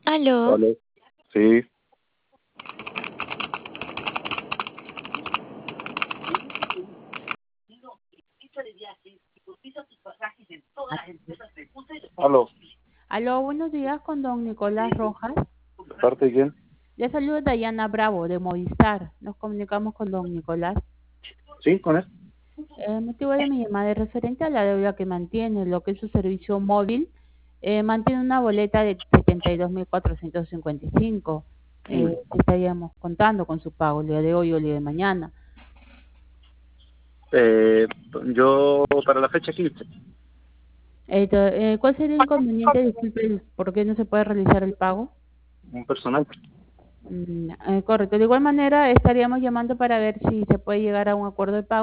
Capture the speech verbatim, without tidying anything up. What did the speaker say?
Aló. Aló. Sí. Aló. Aló, buenos días con don Nicolás Rojas. ¿De parte de quién? Le saludo Dayana Bravo de Movistar. Nos comunicamos con don Nicolás. Sí, con él. El motivo de mi llamada es referente a la deuda que mantiene, lo que es su servicio móvil. Eh, mantiene una boleta de setenta y dos mil cuatrocientos cincuenta y cinco. Mm. Eh, estaríamos contando con su pago el día de hoy o el día de mañana. Eh, yo para la fecha quince. Eh, to- eh, ¿Cuál sería el inconveniente? Disculpe, ¿por qué no se puede realizar el pago? Un personal. Mm, eh, correcto. De igual manera, estaríamos llamando para ver si se puede llegar a un acuerdo de pago.